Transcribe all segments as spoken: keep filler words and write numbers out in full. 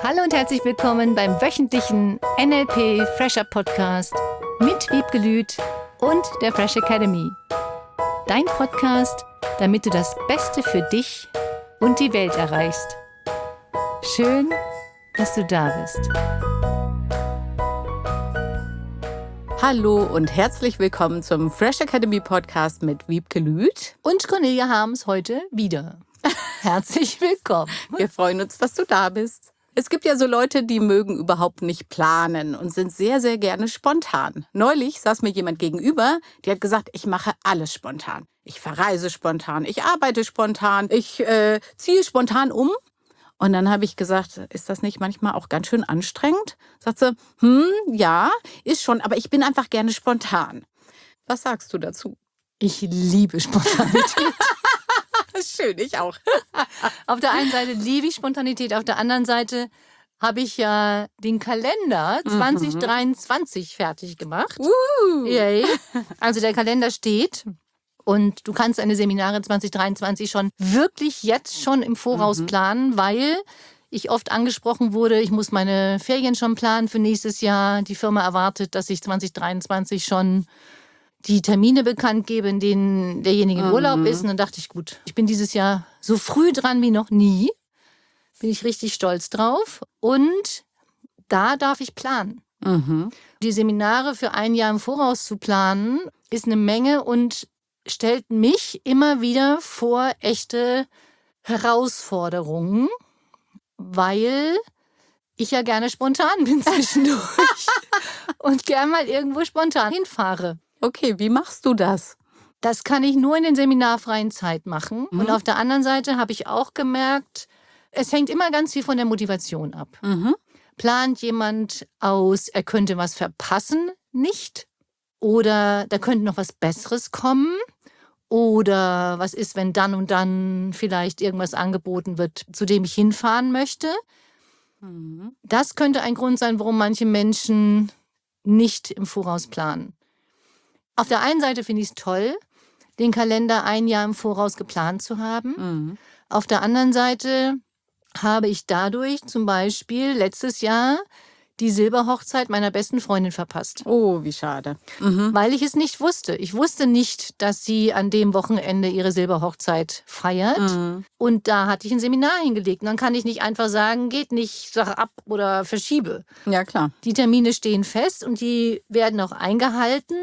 Hallo und herzlich willkommen beim wöchentlichen N L P Fresher Podcast mit Wiebke Lüth und der Fresh Academy. Dein Podcast, damit du das Beste für dich und die Welt erreichst. Schön, dass du da bist. Hallo und herzlich willkommen zum Fresh Academy Podcast mit Wiebke Lüth und Cornelia Harms heute wieder. Herzlich willkommen. Wir freuen uns, dass du da bist. Es gibt ja so Leute, die mögen überhaupt nicht planen und sind sehr, sehr gerne spontan. Neulich saß mir jemand gegenüber, die hat gesagt, ich mache alles spontan. Ich verreise spontan, ich arbeite spontan, ich äh, ziehe spontan um. Und dann habe ich gesagt, ist das nicht manchmal auch ganz schön anstrengend? Sagt sie, hm, ja, ist schon, aber ich bin einfach gerne spontan. Was sagst du dazu? Ich liebe Spontanität. Schön, ich auch. Auf der einen Seite liebe ich Spontanität, auf der anderen Seite habe ich ja den Kalender zwanzig dreiundzwanzig mhm. fertig gemacht. Uh. Yay. Also der Kalender steht und du kannst deine Seminare zwanzig dreiundzwanzig schon wirklich jetzt schon im Voraus mhm. planen, weil ich oft angesprochen wurde, ich muss meine Ferien schon planen für nächstes Jahr. Die Firma erwartet, dass ich zwanzig dreiundzwanzig schon die Termine bekannt gebe, in denen derjenige in Urlaub ist. Und dann dachte ich, gut, ich bin dieses Jahr so früh dran wie noch nie. Bin ich richtig stolz drauf. Und da darf ich planen. Mhm. Die Seminare für ein Jahr im Voraus zu planen, ist eine Menge und stellt mich immer wieder vor echte Herausforderungen, weil ich ja gerne spontan bin zwischendurch und gern mal irgendwo spontan hinfahre. Okay, wie machst du das? Das kann ich nur in den seminarfreien Zeit machen. Mhm. Und auf der anderen Seite habe ich auch gemerkt, es hängt immer ganz viel von der Motivation ab. Mhm. Plant jemand aus, er könnte was verpassen, nicht? Oder da könnte noch was Besseres kommen? Oder was ist, wenn dann und dann vielleicht irgendwas angeboten wird, zu dem ich hinfahren möchte? Mhm. Das könnte ein Grund sein, warum manche Menschen nicht im Voraus planen. Auf der einen Seite finde ich es toll, den Kalender ein Jahr im Voraus geplant zu haben. Mhm. Auf der anderen Seite habe ich dadurch zum Beispiel letztes Jahr die Silberhochzeit meiner besten Freundin verpasst. Oh, wie schade. Mhm. Weil ich es nicht wusste. Ich wusste nicht, dass sie an dem Wochenende ihre Silberhochzeit feiert. Mhm. Und da hatte ich ein Seminar hingelegt. Und dann kann ich nicht einfach sagen, geht nicht, sag ab oder verschiebe. Ja, klar. Die Termine stehen fest und die werden auch eingehalten,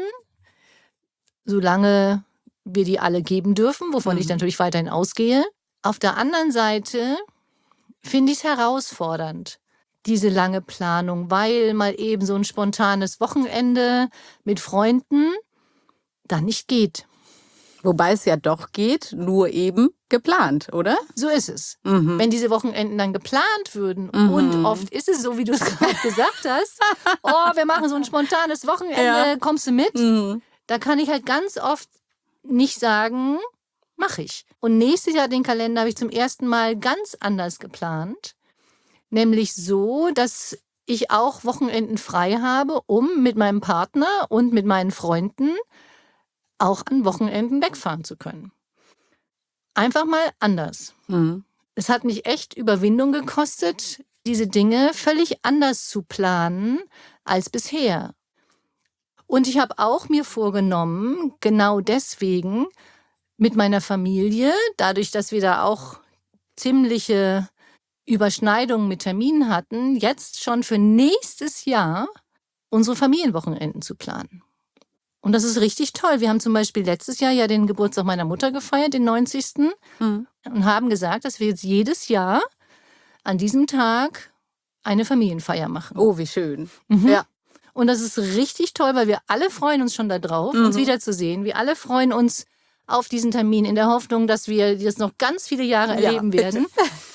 solange wir die alle geben dürfen, wovon mhm. ich natürlich weiterhin ausgehe. Auf der anderen Seite finde ich es herausfordernd, diese lange Planung, weil mal eben so ein spontanes Wochenende mit Freunden dann nicht geht. Wobei es ja doch geht, nur eben geplant, oder? So ist es. Mhm. Wenn diese Wochenenden dann geplant würden mhm. und oft ist es so, wie du es gerade gesagt hast, oh, wir machen so ein spontanes Wochenende, ja. Kommst du mit? Mhm. Da kann ich halt ganz oft nicht sagen, mache ich. Und nächstes Jahr den Kalender habe ich zum ersten Mal ganz anders geplant. Nämlich so, dass ich auch Wochenenden frei habe, um mit meinem Partner und mit meinen Freunden auch an Wochenenden wegfahren zu können. Einfach mal anders. Mhm. Es hat mich echt Überwindung gekostet, diese Dinge völlig anders zu planen als bisher. Und ich habe auch mir vorgenommen, genau deswegen mit meiner Familie, dadurch, dass wir da auch ziemliche Überschneidungen mit Terminen hatten, jetzt schon für nächstes Jahr unsere Familienwochenenden zu planen. Und das ist richtig toll. Wir haben zum Beispiel letztes Jahr ja den Geburtstag meiner Mutter gefeiert, den neunzigsten Mhm. und haben gesagt, dass wir jetzt jedes Jahr an diesem Tag eine Familienfeier machen. Oh, wie schön. Mhm. Ja. Und das ist richtig toll, weil wir alle freuen uns schon darauf, mhm. uns wiederzusehen. Wir alle freuen uns auf diesen Termin in der Hoffnung, dass wir das noch ganz viele Jahre ja, erleben werden.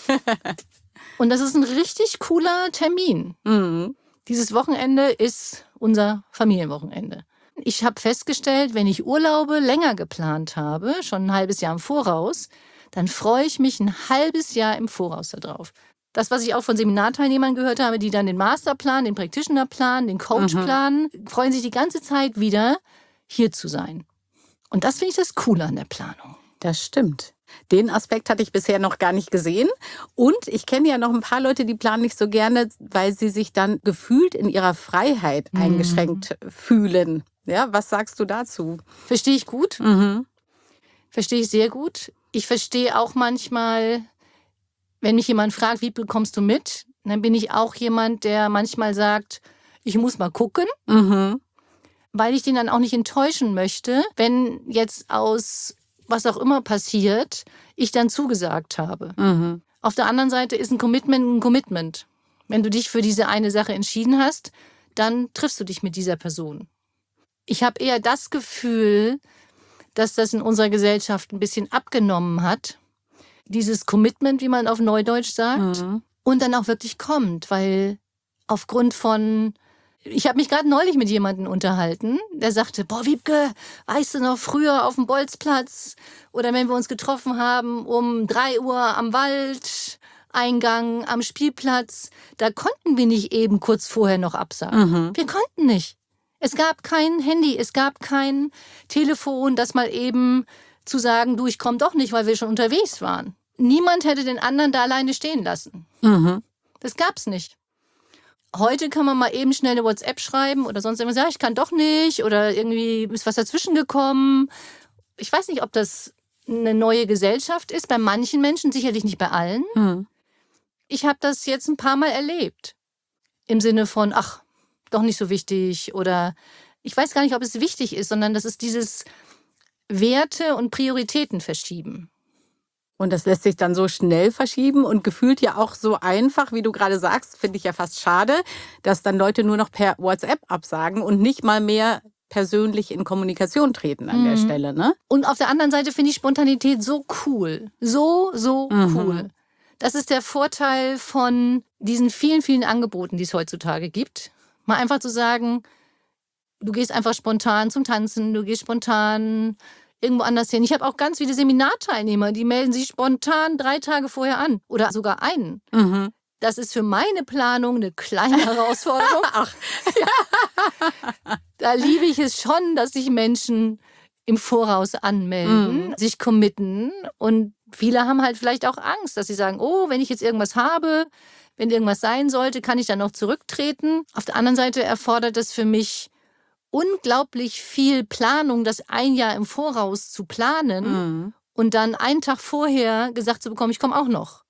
Und das ist ein richtig cooler Termin. Mhm. Dieses Wochenende ist unser Familienwochenende. Ich habe festgestellt, wenn ich Urlaube länger geplant habe, schon ein halbes Jahr im Voraus, dann freue ich mich ein halbes Jahr im Voraus darauf. Das, was ich auch von Seminarteilnehmern gehört habe, die dann den Masterplan, den Practitionerplan, den Coachplan, mhm. freuen sich die ganze Zeit wieder, hier zu sein. Und das finde ich das Coole an der Planung. Das stimmt. Den Aspekt hatte ich bisher noch gar nicht gesehen. Und ich kenne ja noch ein paar Leute, die planen nicht so gerne, weil sie sich dann gefühlt in ihrer Freiheit Mhm. eingeschränkt fühlen. Ja, was sagst du dazu? Verstehe ich gut. Mhm. Verstehe ich sehr gut. Ich verstehe auch manchmal, wenn mich jemand fragt, wie bekommst du mit? Dann bin ich auch jemand, der manchmal sagt, ich muss mal gucken, Mhm. weil ich den dann auch nicht enttäuschen möchte, wenn jetzt aus was auch immer passiert, ich dann zugesagt habe. Mhm. Auf der anderen Seite ist ein Commitment ein Commitment. Wenn du dich für diese eine Sache entschieden hast, dann triffst du dich mit dieser Person. Ich habe eher das Gefühl, dass das in unserer Gesellschaft ein bisschen abgenommen hat. Dieses Commitment, wie man auf Neudeutsch sagt, Mhm. und dann auch wirklich kommt, weil aufgrund von... Ich habe mich gerade neulich mit jemandem unterhalten, der sagte, boah, Wiebke, weißt du noch, früher auf dem Bolzplatz oder wenn wir uns getroffen haben um drei Uhr am Waldeingang, am Spielplatz, da konnten wir nicht eben kurz vorher noch absagen. Mhm. Wir konnten nicht. Es gab kein Handy, es gab kein Telefon, das mal eben zu sagen, du, ich komme doch nicht, weil wir schon unterwegs waren. Niemand hätte den anderen da alleine stehen lassen. Mhm. Das gab's nicht. Heute kann man mal eben schnell eine WhatsApp schreiben oder sonst irgendwas. Ja, ich kann doch nicht oder irgendwie ist was dazwischen gekommen. Ich weiß nicht, ob das eine neue Gesellschaft ist. Bei manchen Menschen, sicherlich nicht bei allen. Mhm. Ich habe das jetzt ein paar Mal erlebt. Im Sinne von, ach, doch nicht so wichtig oder ich weiß gar nicht, ob es wichtig ist, sondern das ist dieses Werte und Prioritäten verschieben. Und das lässt sich dann so schnell verschieben und gefühlt ja auch so einfach, wie du gerade sagst, finde ich ja fast schade, dass dann Leute nur noch per WhatsApp absagen und nicht mal mehr persönlich in Kommunikation treten an der Mhm. Stelle, ne? Und auf der anderen Seite finde ich Spontanität so cool. So, so Mhm. cool. Das ist der Vorteil von diesen vielen, vielen Angeboten, die es heutzutage gibt. Mal einfach zu sagen, du gehst einfach spontan zum Tanzen, du gehst spontan irgendwo anders hin. Ich habe auch ganz viele Seminarteilnehmer, die melden sich spontan drei Tage vorher an oder sogar einen. Mhm. Das ist für meine Planung eine kleine Herausforderung. Ach. Da liebe ich es schon, dass sich Menschen im Voraus anmelden, Mhm. sich committen. Und viele haben halt vielleicht auch Angst, dass sie sagen, oh, wenn ich jetzt irgendwas habe, wenn irgendwas sein sollte, kann ich dann noch zurücktreten. Auf der anderen Seite erfordert es für mich unglaublich viel Planung, das ein Jahr im Voraus zu planen Mhm. und dann einen Tag vorher gesagt zu bekommen, ich komme auch noch.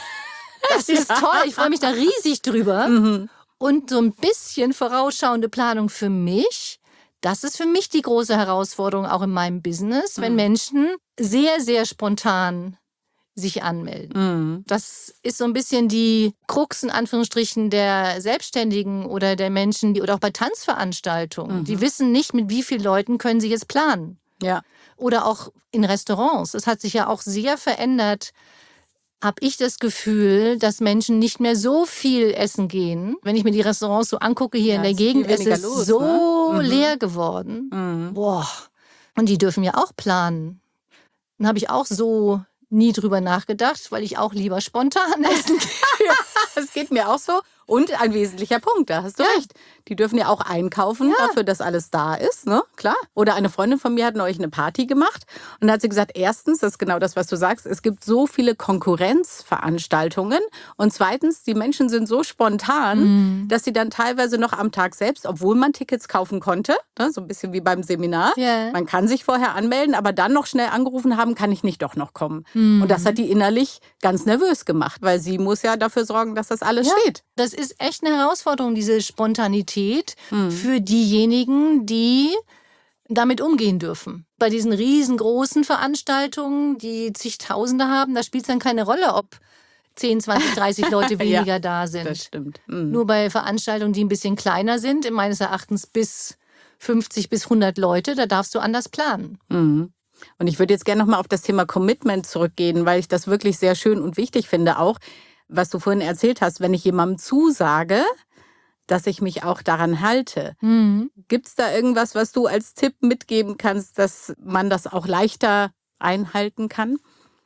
Das ist Ja. toll, ich freue mich da riesig drüber. Mhm. Und so ein bisschen vorausschauende Planung für mich, das ist für mich die große Herausforderung auch in meinem Business, wenn Mhm. Menschen sehr, sehr spontan sich anmelden. Mhm. Das ist so ein bisschen die Krux in Anführungsstrichen der Selbstständigen oder der Menschen, die oder auch bei Tanzveranstaltungen. Mhm. Die wissen nicht, mit wie vielen Leuten können sie jetzt planen. Ja. Oder auch in Restaurants. Es hat sich ja auch sehr verändert, habe ich das Gefühl, dass Menschen nicht mehr so viel essen gehen. Wenn ich mir die Restaurants so angucke hier Ja, in der ist viel Gegend, es weniger ist los, so ne? Mhm. leer geworden. Mhm. Boah. Und die dürfen ja auch planen. Dann habe ich auch so nie drüber nachgedacht, weil ich auch lieber spontan essen gehe. Das geht mir auch so. Und ein wesentlicher Punkt, da hast du Ja. recht. Die dürfen ja auch einkaufen dafür, dass alles da ist, ne? Klar. Oder eine Freundin von mir hat neulich eine Party gemacht und da hat sie gesagt, erstens, das ist genau das, was du sagst, es gibt so viele Konkurrenzveranstaltungen und zweitens, die Menschen sind so spontan, Mhm. dass sie dann teilweise noch am Tag selbst, obwohl man Tickets kaufen konnte, ne? So ein bisschen wie beim Seminar, Ja. man kann sich vorher anmelden, aber dann noch schnell angerufen haben, kann ich nicht doch noch kommen. Und das hat die innerlich ganz nervös gemacht, weil sie muss ja dafür sorgen, dass das alles Ja. steht. Das ist echt eine Herausforderung, diese Spontanität Mhm. für diejenigen, die damit umgehen dürfen. Bei diesen riesengroßen Veranstaltungen, die zigtausende haben, da spielt es dann keine Rolle, ob zehn, zwanzig, dreißig Leute Ja, weniger da sind. Das stimmt. Mhm. Nur bei Veranstaltungen, die ein bisschen kleiner sind, meines Erachtens bis fünfzig bis hundert Leute, da darfst du anders planen. Mhm. Und ich würde jetzt gerne nochmal auf das Thema Commitment zurückgehen, weil ich das wirklich sehr schön und wichtig finde auch, was du vorhin erzählt hast, wenn ich jemandem zusage, dass ich mich auch daran halte. Mhm. Gibt es da irgendwas, was du als Tipp mitgeben kannst, dass man das auch leichter einhalten kann?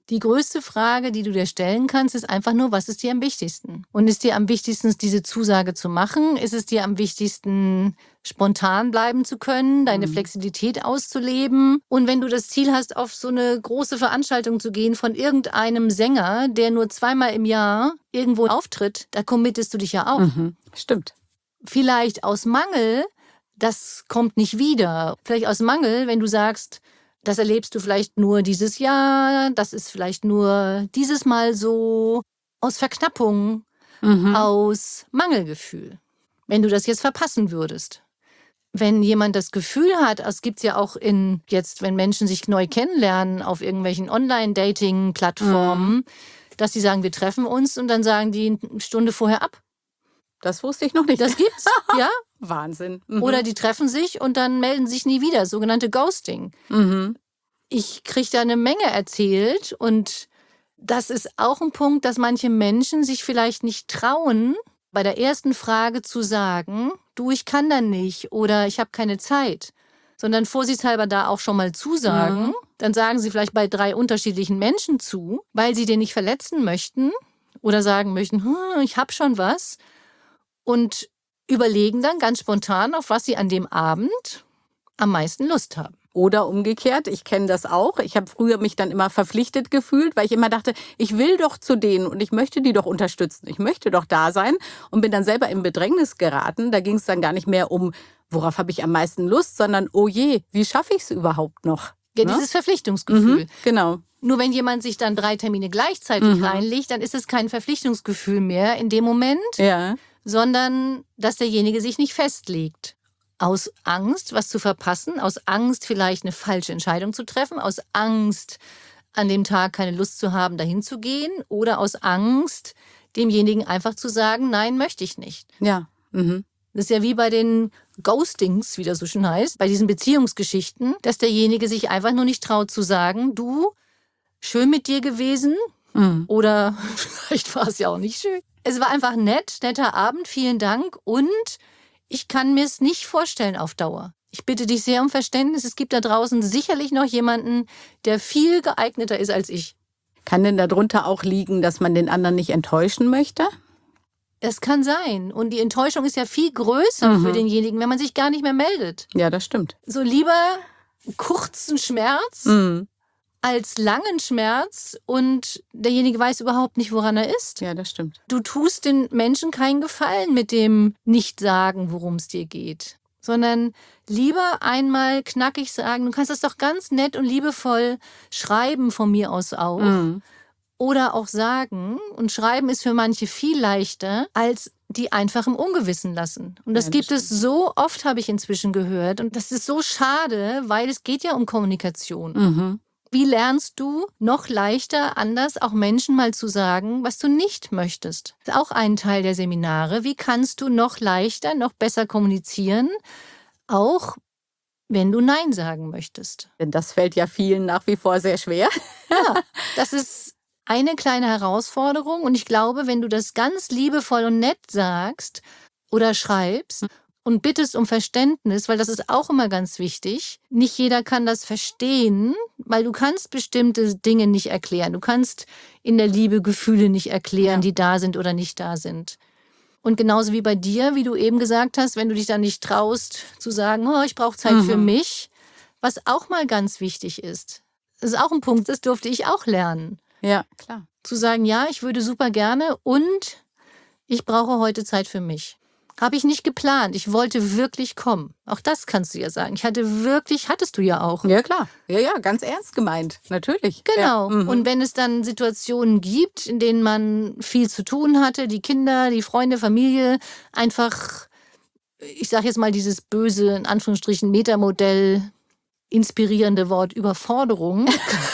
Die größte Frage, die du dir stellen kannst, ist einfach nur, was ist dir am wichtigsten? Und ist dir am wichtigsten, diese Zusage zu machen? Ist es dir am wichtigsten, spontan bleiben zu können, deine Mhm. Flexibilität auszuleben? Und wenn du das Ziel hast, auf so eine große Veranstaltung zu gehen von irgendeinem Sänger, der nur zweimal im Jahr irgendwo auftritt, da committest du dich ja auch. Mhm. Stimmt. Vielleicht aus Mangel, das kommt nicht wieder. Vielleicht aus Mangel, wenn du sagst, das erlebst du vielleicht nur dieses Jahr, das ist vielleicht nur dieses Mal so, aus Verknappung, Mhm. aus Mangelgefühl. Wenn du das jetzt verpassen würdest. Wenn jemand das Gefühl hat, es gibt es ja auch in jetzt, wenn Menschen sich neu kennenlernen auf irgendwelchen Online-Dating-Plattformen, dass sie sagen, wir treffen uns und dann sagen die eine Stunde vorher ab. Das wusste ich noch nicht. Das gibt's, ja. Wahnsinn. Mhm. Oder die treffen sich und dann melden sich nie wieder, sogenannte Ghosting. Mhm. Ich kriege da eine Menge erzählt und das ist auch ein Punkt, dass manche Menschen sich vielleicht nicht trauen, bei der ersten Frage zu sagen, du, ich kann da nicht oder ich habe keine Zeit, sondern vorsichtshalber da auch schon mal zusagen. Mhm. Dann sagen sie vielleicht bei drei unterschiedlichen Menschen zu, weil sie den nicht verletzen möchten oder sagen möchten, hm, ich habe schon was und überlegen dann ganz spontan, auf was sie an dem Abend am meisten Lust haben. Oder umgekehrt, ich kenne das auch. Ich habe früher mich dann immer verpflichtet gefühlt, weil ich immer dachte, ich will doch zu denen und ich möchte die doch unterstützen. Ich möchte doch da sein und bin dann selber in Bedrängnis geraten. Da ging es dann gar nicht mehr um, worauf habe ich am meisten Lust, sondern, oh je, wie schaffe ich es überhaupt noch? Ja, Ne? dieses Verpflichtungsgefühl. Mhm, genau. Nur wenn jemand sich dann drei Termine gleichzeitig Mhm. reinlegt, dann ist es kein Verpflichtungsgefühl mehr in dem Moment, Ja. sondern dass derjenige sich nicht festlegt. Aus Angst, was zu verpassen, aus Angst, vielleicht eine falsche Entscheidung zu treffen, aus Angst, an dem Tag keine Lust zu haben, dahin zu gehen oder aus Angst, demjenigen einfach zu sagen, nein, möchte ich nicht. Ja. Mhm. Das ist ja wie bei den Ghostings, wie das so schön heißt, bei diesen Beziehungsgeschichten, dass derjenige sich einfach nur nicht traut zu sagen, du, schön mit dir gewesen Mhm. oder vielleicht war es ja auch nicht schön. Es war einfach nett, netter Abend, vielen Dank und ich kann mir es nicht vorstellen auf Dauer. Ich bitte dich sehr um Verständnis. Es gibt da draußen sicherlich noch jemanden, der viel geeigneter ist als ich. Kann denn darunter auch liegen, dass man den anderen nicht enttäuschen möchte? Es kann sein. Und die Enttäuschung ist ja viel größer Mhm. für denjenigen, wenn man sich gar nicht mehr meldet. Ja, das stimmt. So lieber kurzen Schmerz Mhm. als langen Schmerz und derjenige weiß überhaupt nicht, woran er ist. Ja, das stimmt. Du tust den Menschen keinen Gefallen mit dem Nicht-Sagen, worum es dir geht, sondern lieber einmal knackig sagen, du kannst das doch ganz nett und liebevoll schreiben von mir aus auch Mhm. oder auch sagen. Und schreiben ist für manche viel leichter, als die einfach im Ungewissen lassen. Und das Ja, das gibt es so oft, habe ich inzwischen gehört. Und das ist so schade, weil es geht ja um Kommunikation. Mhm. Wie lernst du noch leichter, anders auch Menschen mal zu sagen, was du nicht möchtest? Das ist auch ein Teil der Seminare. Wie kannst du noch leichter, noch besser kommunizieren, auch wenn du Nein sagen möchtest? Denn das fällt ja vielen nach wie vor sehr schwer. Ja, das ist eine kleine Herausforderung. Und ich glaube, wenn du das ganz liebevoll und nett sagst oder schreibst, und bittest um Verständnis, weil das ist auch immer ganz wichtig. Nicht jeder kann das verstehen, weil du kannst bestimmte Dinge nicht erklären. Du kannst in der Liebe Gefühle nicht erklären, Ja. die da sind oder nicht da sind. Und genauso wie bei dir, wie du eben gesagt hast, wenn du dich dann nicht traust zu sagen, oh, ich brauche Zeit für Mhm. mich, was auch mal ganz wichtig ist. Das ist auch ein Punkt, das durfte ich auch lernen. Ja, klar. Zu sagen, ja, ich würde super gerne und ich brauche heute Zeit für mich. Habe ich nicht geplant. Ich wollte wirklich kommen. Auch das kannst du ja sagen. Ich hatte wirklich, hattest du ja auch. Ja, klar. Ja, ja, ganz ernst gemeint. Natürlich. Genau. Ja. Mhm. Und wenn es dann Situationen gibt, in denen man viel zu tun hatte, die Kinder, die Freunde, Familie, einfach, ich sage jetzt mal dieses böse, in Anführungsstrichen, Metamodell, inspirierende Wort Überforderung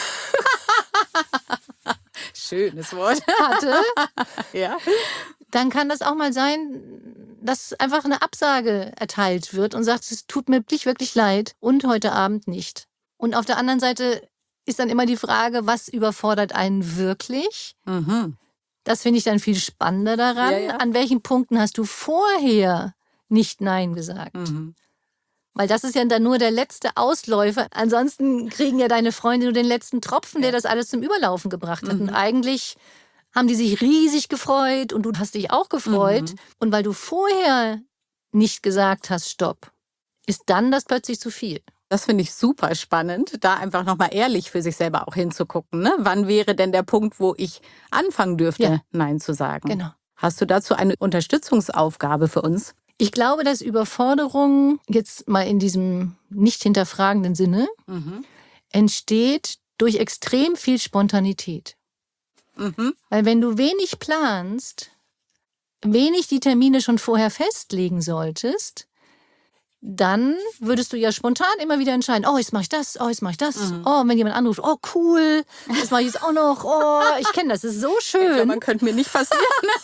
Schönes Wort. hatte, Ja. dann kann das auch mal sein, dass einfach eine Absage erteilt wird und sagt, es tut mir wirklich, wirklich leid und heute Abend nicht. Und auf der anderen Seite ist dann immer die Frage, was überfordert einen wirklich? Mhm. Das finde ich dann viel spannender daran. Ja, ja. An welchen Punkten hast du vorher nicht Nein gesagt? Mhm. Weil das ist ja dann nur der letzte Ausläufer. Ansonsten kriegen ja deine Freunde nur den letzten Tropfen, der das alles zum Überlaufen gebracht hat. Mhm. Und eigentlich haben die sich riesig gefreut und du hast dich auch gefreut. Mhm. Und weil du vorher nicht gesagt hast, stopp, ist dann das plötzlich zu viel. Das finde ich super spannend, da einfach nochmal ehrlich für sich selber auch hinzugucken. Ne? Wann wäre denn der Punkt, wo ich anfangen dürfte, ja. Nein zu sagen? Genau. Hast du dazu eine Unterstützungsaufgabe für uns? Ich glaube, dass Überforderung, jetzt mal in diesem nicht hinterfragenden Sinne, mhm. entsteht durch extrem viel Spontanität. Mhm. Weil wenn du wenig planst, wenig die Termine schon vorher festlegen solltest, dann würdest du ja spontan immer wieder entscheiden, oh, jetzt mache ich das, oh, jetzt mache ich das. Mhm. Oh, wenn jemand anruft, oh, cool, das mache ich jetzt auch noch. Oh, ich kenne das, das ist so schön. Ich glaub, man könnte mir nicht passieren.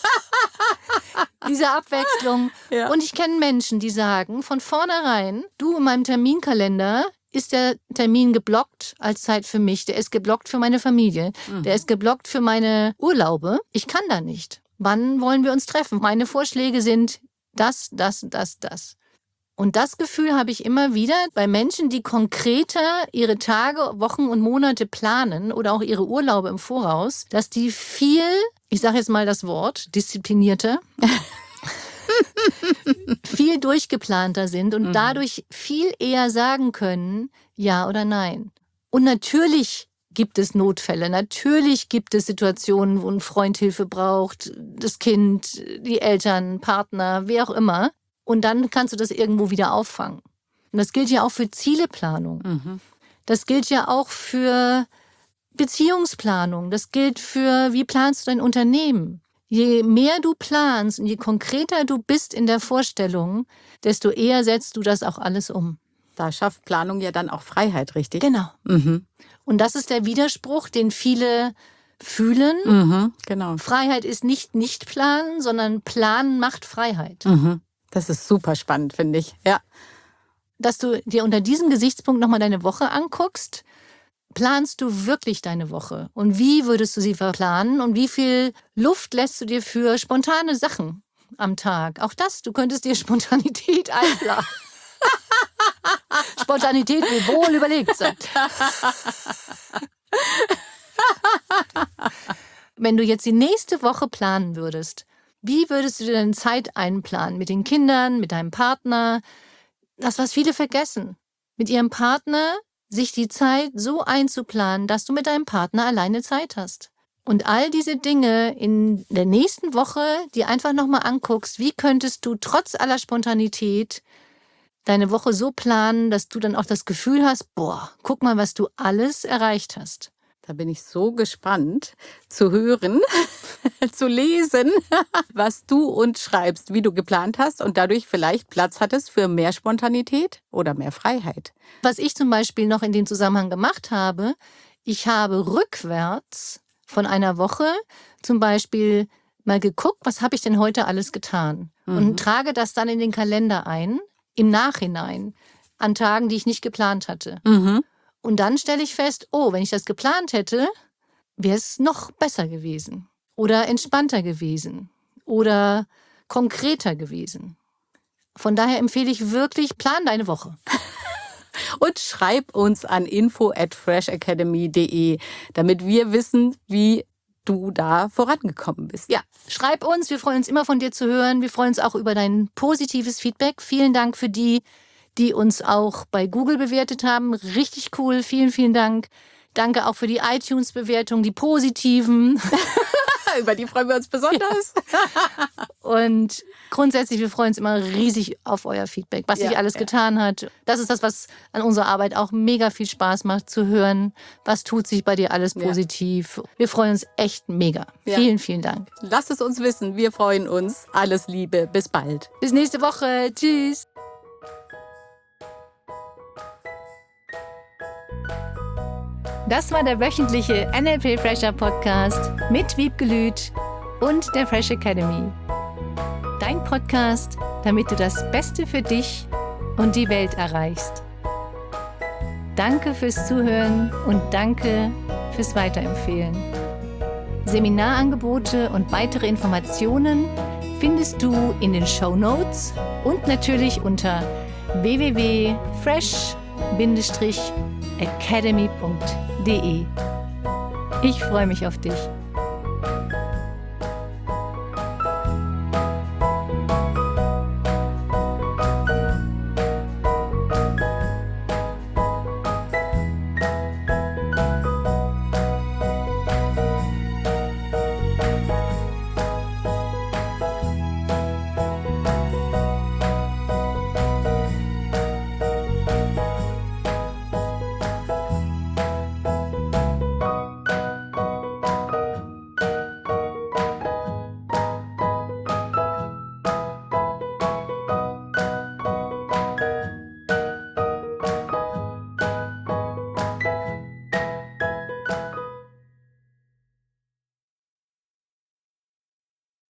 Diese Abwechslung. Ja. Und ich kenne Menschen, die sagen von vornherein, du, in meinem Terminkalender ist der Termin geblockt als Zeit für mich. Der ist geblockt für meine Familie. Mhm. Der ist geblockt für meine Urlaube. Ich kann da nicht. Wann wollen wir uns treffen? Meine Vorschläge sind das, das, das, das. Und das Gefühl habe ich immer wieder bei Menschen, die konkreter ihre Tage, Wochen und Monate planen oder auch ihre Urlaube im Voraus, dass die viel, ich sage jetzt mal das Wort, disziplinierter, viel durchgeplanter sind und mhm. dadurch viel eher sagen können, ja oder nein. Und natürlich gibt es Notfälle, natürlich gibt es Situationen, wo ein Freund Hilfe braucht, das Kind, die Eltern, Partner, wer auch immer. Und dann kannst du das irgendwo wieder auffangen. Und das gilt ja auch für Zieleplanung. Mhm. Das gilt ja auch für Beziehungsplanung. Das gilt für, wie planst du dein Unternehmen? Je mehr du planst und je konkreter du bist in der Vorstellung, desto eher setzt du das auch alles um. Da schafft Planung ja dann auch Freiheit, richtig? Genau. Mhm. Und das ist der Widerspruch, den viele fühlen. Mhm, genau. Freiheit ist nicht nicht planen, sondern Planen macht Freiheit. Mhm. Das ist super spannend, finde ich. Ja. Dass du dir unter diesem Gesichtspunkt nochmal deine Woche anguckst, planst du wirklich deine Woche? Und wie würdest du sie verplanen? Und wie viel Luft lässt du dir für spontane Sachen am Tag? Auch das, du könntest dir Spontanität einplanen. Spontanität will wohl überlegt sein. Wenn du jetzt die nächste Woche planen würdest, wie würdest du dir deine Zeit einplanen? Mit den Kindern, mit deinem Partner? Das, was viele vergessen. Mit ihrem Partner sich die Zeit so einzuplanen, dass du mit deinem Partner alleine Zeit hast. Und all diese Dinge in der nächsten Woche, die einfach nochmal anguckst, wie könntest du trotz aller Spontanität deine Woche so planen, dass du dann auch das Gefühl hast, boah, guck mal, was du alles erreicht hast. Da bin ich so gespannt zu hören, zu lesen, was du uns schreibst, wie du geplant hast und dadurch vielleicht Platz hattest für mehr Spontanität oder mehr Freiheit. Was ich zum Beispiel noch in dem Zusammenhang gemacht habe, ich habe rückwärts von einer Woche zum Beispiel mal geguckt, was habe ich denn heute alles getan? Mhm. Und trage das dann in den Kalender ein, im Nachhinein, an Tagen, die ich nicht geplant hatte. Mhm. Und dann stelle ich fest, oh, wenn ich das geplant hätte, wäre es noch besser gewesen oder entspannter gewesen oder konkreter gewesen. Von daher empfehle ich wirklich, plan deine Woche. Und schreib uns an info at fresh academy punkt de, damit wir wissen, wie du da vorangekommen bist. Ja, schreib uns, wir freuen uns immer von dir zu hören. Wir freuen uns auch über dein positives Feedback. Vielen Dank für die, die uns auch bei Google bewertet haben. Richtig cool, vielen, vielen Dank. Danke auch für die iTunes-Bewertungen, die positiven. Über die freuen wir uns besonders. Ja. Und grundsätzlich, wir freuen uns immer riesig auf euer Feedback, was ja, sich alles ja. getan hat. Das ist das, was an unserer Arbeit auch mega viel Spaß macht, zu hören, was tut sich bei dir alles positiv. Ja. Wir freuen uns echt mega. Ja. Vielen, vielen Dank. Lasst es uns wissen. Wir freuen uns. Alles Liebe. Bis bald. Bis nächste Woche. Tschüss. Das war der wöchentliche N L P Fresher Podcast mit Wiebke Lüth und der Fresh Academy. Dein Podcast, damit du das Beste für dich und die Welt erreichst. Danke fürs Zuhören und danke fürs Weiterempfehlen. Seminarangebote und weitere Informationen findest du in den Shownotes und natürlich unter w w w punkt fresh academy punkt d e. Ich freue mich auf dich.